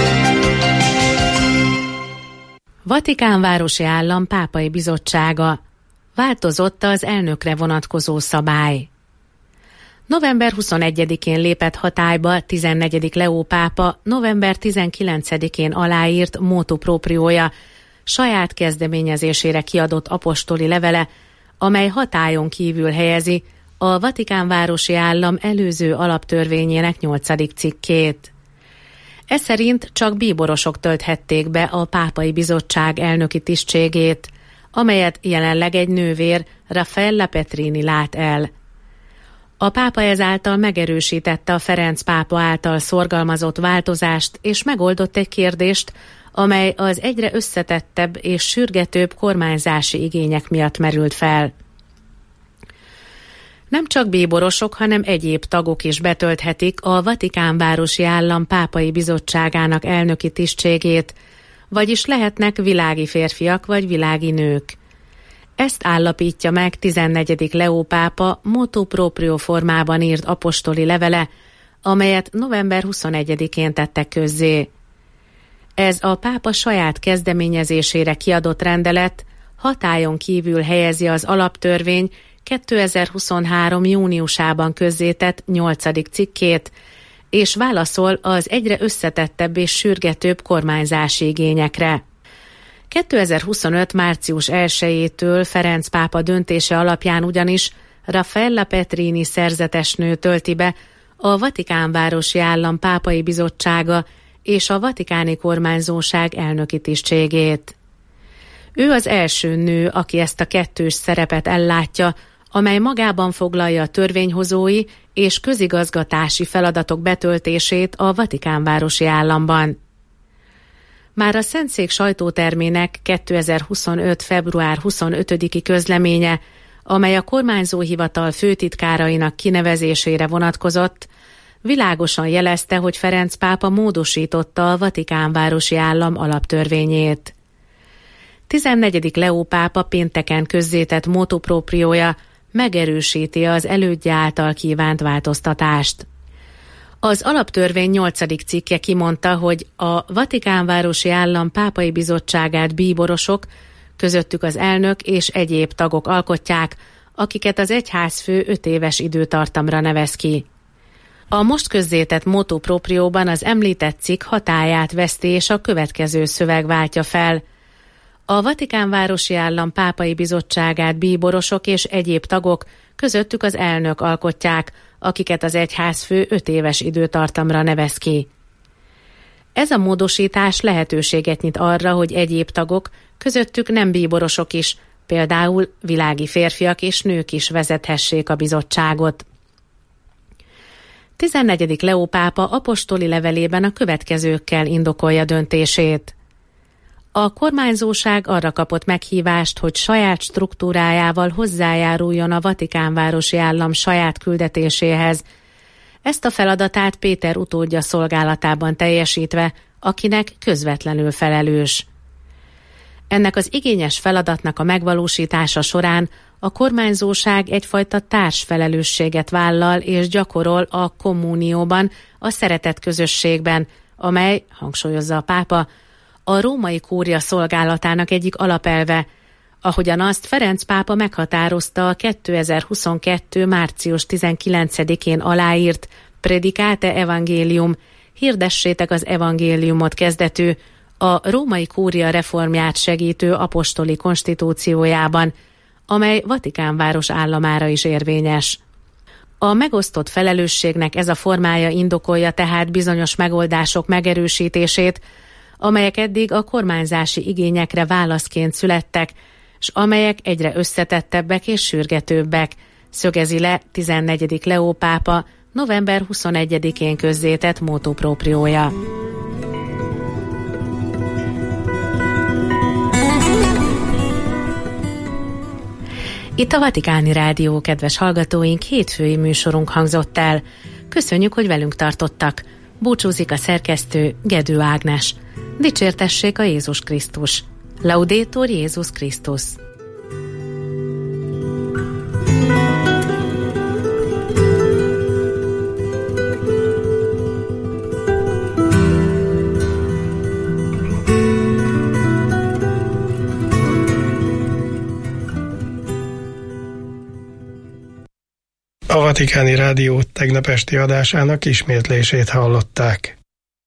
Vatikánvárosi állam pápai bizottsága. Változott az elnökre vonatkozó szabály. November 21-én lépett hatályba 14. Leó pápa november 19-én aláírt motu propriója, saját kezdeményezésére kiadott apostoli levele, amely hatályon kívül helyezi a Vatikánvárosi állam előző alaptörvényének 8. cikkét. Ez szerint csak bíborosok tölthették be a pápai bizottság elnöki tisztségét, amelyet jelenleg egy nővér, Raffaella Petrini lát el. A pápa ezáltal megerősítette a Ferenc pápa által szorgalmazott változást, és megoldott egy kérdést, amely az egyre összetettebb és sürgetőbb kormányzási igények miatt merült fel. Nem csak bíborosok, hanem egyéb tagok is betölthetik a Vatikánvárosi állam pápai bizottságának elnöki tisztségét, vagyis lehetnek világi férfiak vagy világi nők. Ezt állapítja meg 14. Leó pápa motu proprio formában írt apostoli levele, amelyet november 21-én tettek közzé. Ez a pápa saját kezdeményezésére kiadott rendelet hatályon kívül helyezi az alaptörvény 2023. júniusában közzétett 8. cikkét, és válaszol az egyre összetettebb és sürgetőbb kormányzási igényekre. 2025. március 1-től Ferenc pápa döntése alapján ugyanis Raffaella Petrini szerzetesnő tölti be a Vatikánvárosi állam pápai bizottsága és a vatikáni kormányzóság elnöki tisztségét. Ő az első nő, aki ezt a kettős szerepet ellátja, amely magában foglalja a törvényhozói és közigazgatási feladatok betöltését a Vatikánvárosi államban. Már a Szentszék sajtótermének 2025. február 25-i közleménye, amely a kormányzóhivatal főtitkárainak kinevezésére vonatkozott, világosan jelezte, hogy Ferenc pápa módosította a Vatikánvárosi állam alaptörvényét. 14. Leó pápa pénteken közzétett motu propriója megerősíti az elődje által kívánt változtatást. Az alaptörvény 8. cikke kimondta, hogy a Vatikánvárosi állam pápai bizottságát bíborosok, közöttük az elnök és egyéb tagok alkotják, akiket az egyházfő 5 éves időtartamra nevez ki. A most közzétett motu proprióban az említett cikk hatályát veszti, és a következő szöveg váltja fel. A Vatikánvárosi állam pápai bizottságát bíborosok és egyéb tagok, közöttük az elnök alkotják, akiket az egyházfő 5 éves időtartamra nevez ki. Ez a módosítás lehetőséget nyit arra, hogy egyéb tagok, közöttük nem bíborosok is, például világi férfiak és nők is vezethessék a bizottságot. 14. Leó pápa apostoli levelében a következőkkel indokolja döntését. A kormányzóság arra kapott meghívást, hogy saját struktúrájával hozzájáruljon a Vatikánvárosi állam saját küldetéséhez. Ezt a feladatát Péter utódja szolgálatában teljesítve, akinek közvetlenül felelős. Ennek az igényes feladatnak a megvalósítása során a kormányzóság egyfajta társfelelősséget vállal és gyakorol a kommunióban, a szeretet közösségben, amely, hangsúlyozza a pápa, a római kúria szolgálatának egyik alapelve, ahogyan azt Ferenc pápa meghatározta a 2022. március 19-én aláírt Predicate Evangelium, hirdessétek az evangéliumot kezdetű, a római kúria reformját segítő apostoli konstitúciójában, amely Vatikánváros államára is érvényes. A megosztott felelősségnek ez a formája indokolja tehát bizonyos megoldások megerősítését, amelyek eddig a kormányzási igényekre válaszként születtek, s amelyek egyre összetettebbek és sürgetőbbek, szögezi le 14. Leó pápa november 21-én közzétett motu propriója. Itt a Vatikáni Rádió, kedves hallgatóink, hétfői műsorunk hangzott el. Köszönjük, hogy velünk tartottak. Búcsúzik a szerkesztő, Gedő Ágnes. Dicsértessék a Jézus Krisztus. Laudetur Jézus Krisztus. A Vatikáni Rádió tegnap esti adásának ismétlését hallották.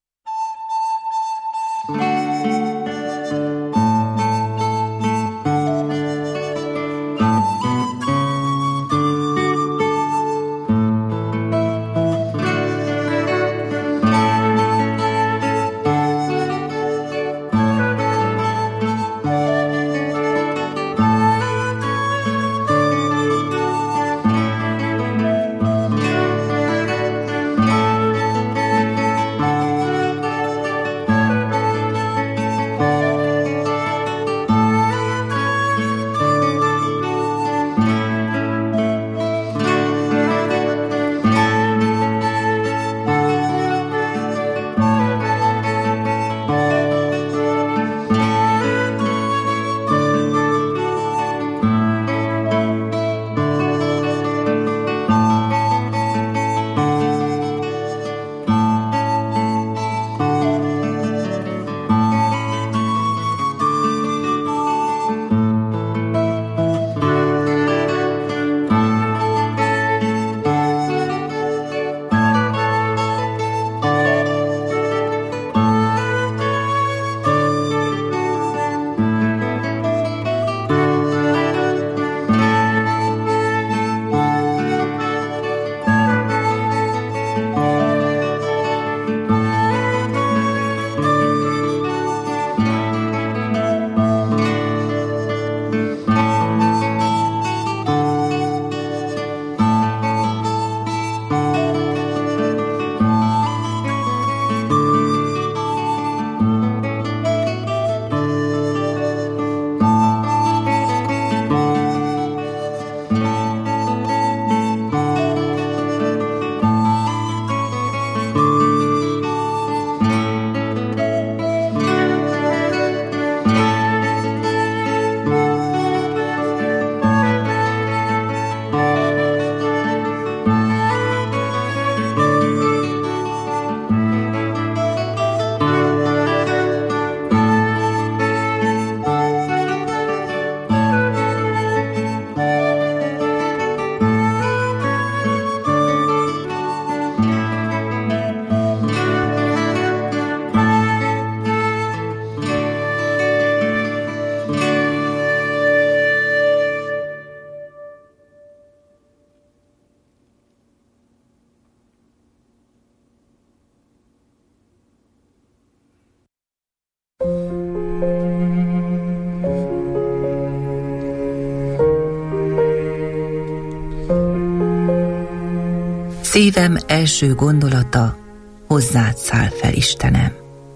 Szívem első gondolata, hozzád száll fel, Istenem.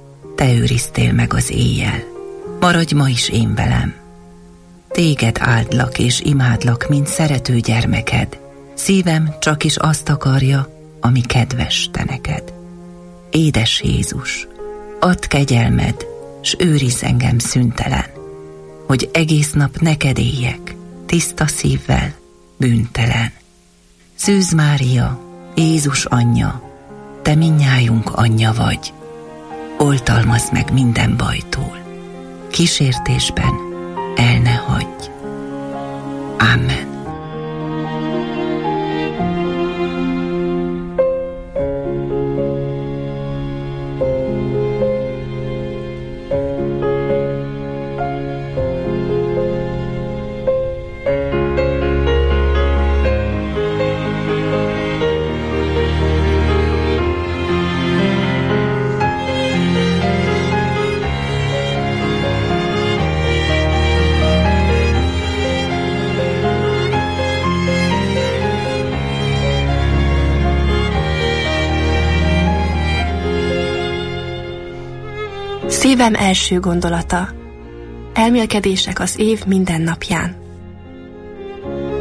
Te őriztél meg az éjjel, maradj ma is én velem. Téged áldlak és imádlak, mint szerető gyermeked. Szívem csak is azt akarja, ami kedves te neked. Édes Jézus, add kegyelmed, s őrizz engem szüntelen, hogy egész nap neked éljek, tiszta szívvel, bűntelen. Szűz Mária, Jézus anyja, te mindnyájunk anyja vagy, oltalmazd meg minden bajtól, kísértésben el ne hagyj. Amen. Szívem első gondolata. Elmélkedések az év minden napján.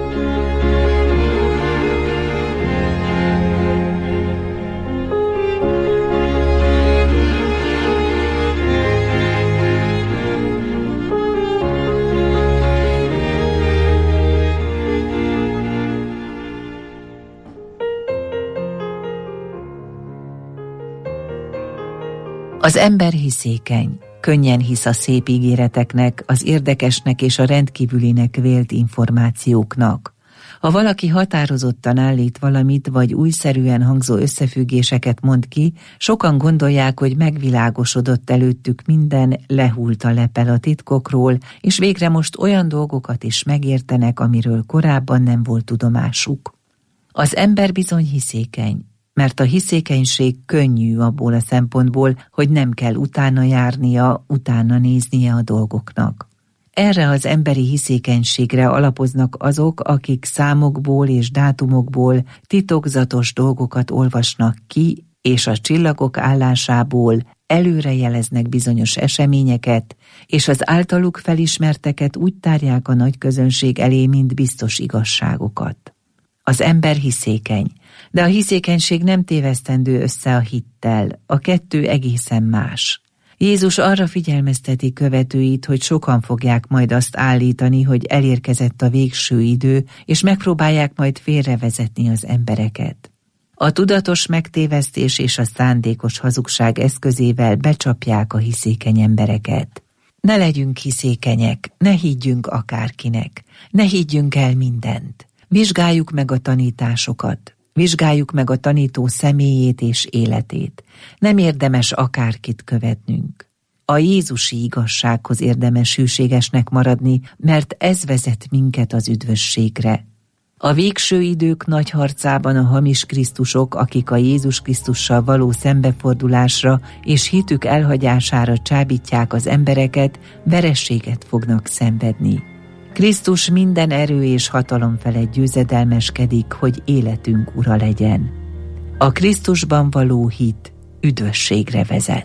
Az ember hiszékeny, könnyen hisz a szép ígéreteknek, az érdekesnek és a rendkívülinek vélt információknak. Ha valaki határozottan állít valamit, vagy újszerűen hangzó összefüggéseket mond ki, sokan gondolják, hogy megvilágosodott előttük minden, lehult a lepel a titkokról, és végre most olyan dolgokat is megértenek, amiről korábban nem volt tudomásuk. Az ember bizony hiszékeny, mert a hiszékenység könnyű abból a szempontból, hogy nem kell utána járnia, utána néznie a dolgoknak. Erre az emberi hiszékenységre alapoznak azok, akik számokból és dátumokból titokzatos dolgokat olvasnak ki, és a csillagok állásából előrejeleznek bizonyos eseményeket, és az általuk felismerteket úgy tárják a nagy közönség elé, mint biztos igazságokat. Az ember hiszékeny, de a hiszékenység nem tévesztendő össze a hittel, a kettő egészen más. Jézus arra figyelmezteti követőit, hogy sokan fogják majd azt állítani, hogy elérkezett a végső idő, és megpróbálják majd félrevezetni az embereket. A tudatos megtévesztés és a szándékos hazugság eszközével becsapják a hiszékeny embereket. Ne legyünk hiszékenyek, ne higgyünk akárkinek, ne higgyünk el mindent. Vizsgáljuk meg a tanításokat, vizsgáljuk meg a tanító személyét és életét. Nem érdemes akárkit követnünk. A jézusi igazsághoz érdemes hűségesnek maradni, mert ez vezet minket az üdvösségre. A végső idők nagy harcában a hamis Krisztusok, akik a Jézus Krisztussal való szembefordulásra és hitük elhagyására csábítják az embereket, verességet fognak szenvedni. Krisztus minden erő és hatalom felett győzedelmeskedik, hogy életünk ura legyen. A Krisztusban való hit üdvösségre vezet.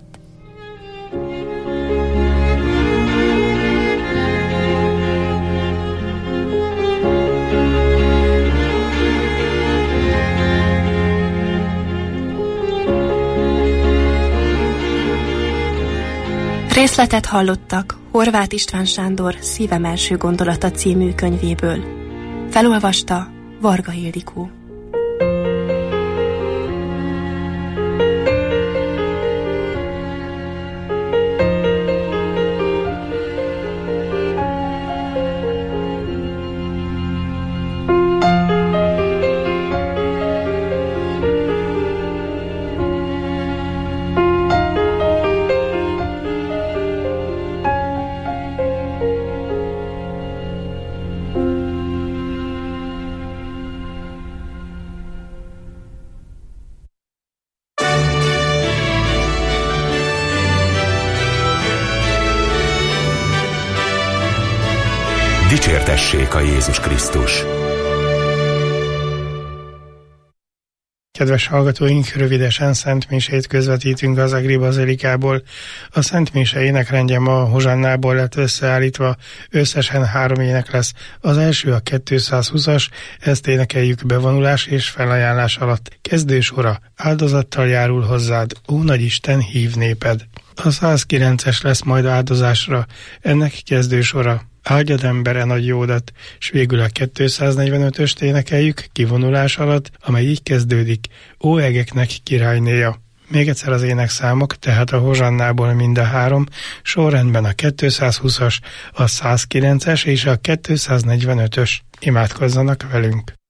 Részletet hallottak Horváth István Sándor Szívem első gondolata című könyvéből. Felolvasta Varga Ildikó. Dicsértessék a Jézus Krisztus! Kedves hallgatóink, rövidesen szentmisét közvetítünk az Egri Bazilikából. A szentmise énekrendje ma a Hozsannából lett összeállítva, összesen 3 ének lesz. Az első a 220-as, ezt énekeljük bevonulás és felajánlás alatt. Kezdősora, áldozattal járul hozzád, ó nagy Isten, hív néped. A 109-es lesz majd áldozásra, ennek kezdősora. Áldjad embere nagy jódat, s végül a 245-öst énekeljük kivonulás alatt, amely így kezdődik, ó egeknek királynéja. Még egyszer az énekszámok, tehát a Hozsannából mind a 3, sorrendben a 220-as, a 109-es és a 245-ös. Imádkozzanak velünk!